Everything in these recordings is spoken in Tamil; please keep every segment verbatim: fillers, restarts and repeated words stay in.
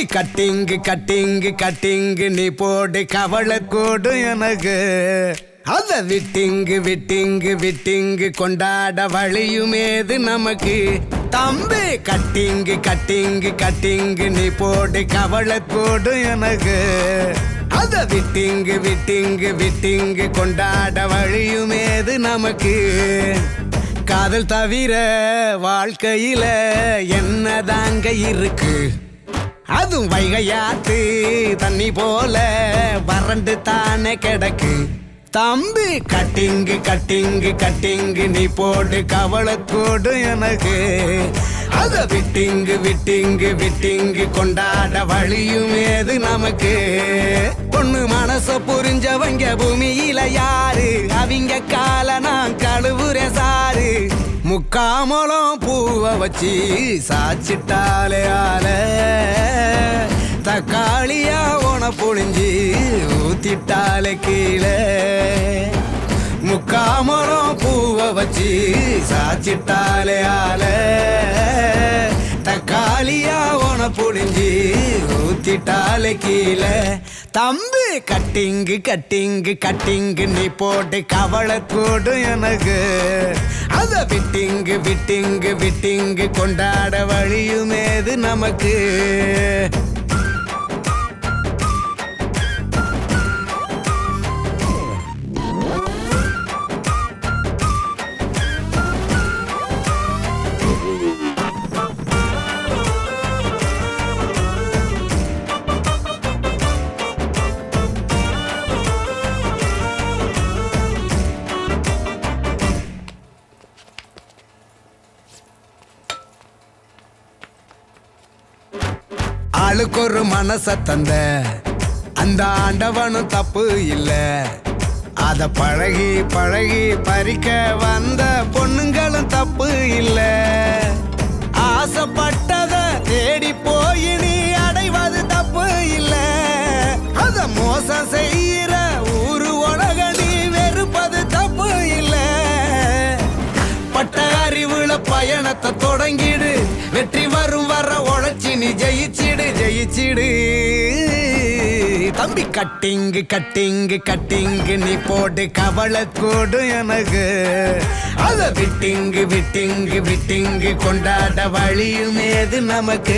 கட்டிங்கு கட்டிங்கு கட்டிங்கு நீ போடு கவலை கூடு எனக்கு அத விட்டிங்கு விட்டிங்கு விட்டிங்கு கொண்டாட வழியுமேது நமக்கு தம்பி கட்டிங்கு கட்டிங்கு கட்டிங்கு நீ போடு கவலை கூடு எனக்கு அத விட்டிங்கு விட்டிங்கு விட்டிங்கு கொண்டாட வழியுமேது நமக்கு காதல் தவிர வாழ்க்கையில என்னதாங்க இருக்கு அதுவும் வைகையாத்து தண்ணி போல வறண்டு தானே கிடக்கு தம்பி கட்டிங்கு கட்டிங்கு கட்டிங்கு நீ போடு கவலை கூடு எனக்கு அத விட்டிங்கு விட்டிங்கு விட்டிங்கு கொண்டாட வழியுமேது நமக்கு பொண்ணு மனச புரிஞ்சவங்க பூமியில யாரு அவங்க கால நான் கழுவுறேன் சாரு முக்காமலம் பூவை வச்சு சாச்சிட்டாலே ஆல தக்காளியா உன புழிஞ்சி ஊத்திட்டாலே கீழே முக்காமலம் பூவை வச்சு சாச்சிட்டாலே ஆல தக்காளியா உன புழிஞ்சி ஊத்திட்டாலே கீழே தம்பி கட்டிங்கு கட்டிங்கு கட்டிங்கு நீ போட்டு கவலை கூடு எனக்கு அத விட்டிங்கு விட்டிங்கு விட்டிங்கு கொண்டாட வழியுமேது நமக்கு ஆளுக்கு ஒரு மனச தந்த அந்த ஆண்டவனும் தப்பு இல்ல அத பழகி பழகி பறிக்க வந்த பொண்ணுங்களும் தப்பு இல்ல ஆசைப்பட்டத தேடி போய் நீ அடைவது தப்பு இல்ல அத மோசம் செய்யற ஊரு உலக நீ வெறுப்பது தப்பு இல்ல பட்ட அறிவுல பயணத்தை தொடங்கிடு வெற்றி வரும் வர உழைச்சி நீ ஜெயிச்சிடு ஜெயிச்சிடு தம்பி கட்டிங்கு கட்டிங்கு கட்டிங்கு நீ போடு கவலை கூடு எனக்கு அத விட்டிங்கு விட்டிங்கு விட்டிங்கு கொண்டாட வழியுமேது நமக்கு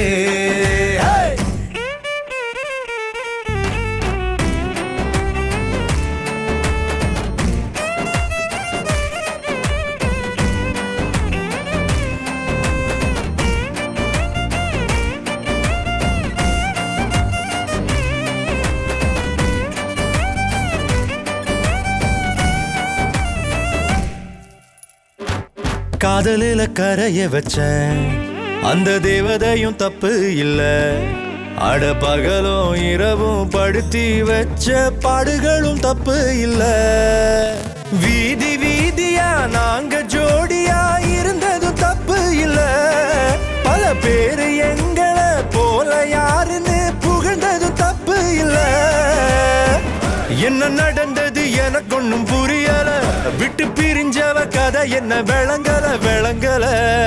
காதலில கரைய வச்ச அந்த தேவதையும் தப்பு இல்ல அட பகலும் இரவும் படுத்தி வச்ச பாடுகளும் தப்பு இல்ல வீதி வீதியா நாங்க ஜோடியா இருந்ததும் தப்பு இல்ல பல பேரு எங்களை போல யாருன்னு புகழ்ந்ததும் தப்பு இல்ல என்ன நடந்தது எனக்கு ஒன்னும் புரியல விட்டு பிரிஞ்சவ கதை என்ன விளங்கல விளங்கல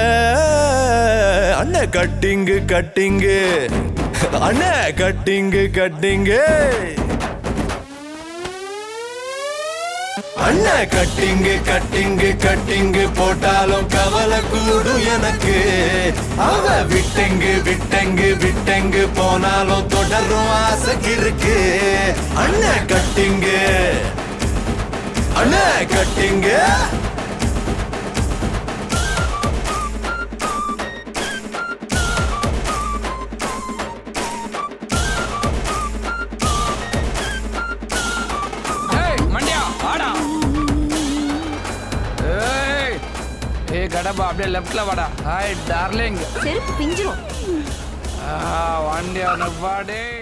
அண்ணா கட்டிங்கு கட்டிங்கு அண்ணா கட்டிங்கு கட்டிங்கு அண்ணா கட்டிங்கு கட்டிங்கு கட்டிங்கு போட்டாலும் கவலை கூடும் எனக்கு அவ விட்டெங்கு விட்டெங்கு விட்டெங்கு போனாலும் தொடரும் ஆசை இருக்கு அண்ணா கட்டிங்கு அண்ணா கட்டிங்கு கடப்பா அப்படியே லெஃப்ட்ல வாடா ஹாய் டார்லிங் செருப்பு பிஞ்சிரும் வண்டி அவனை பாடே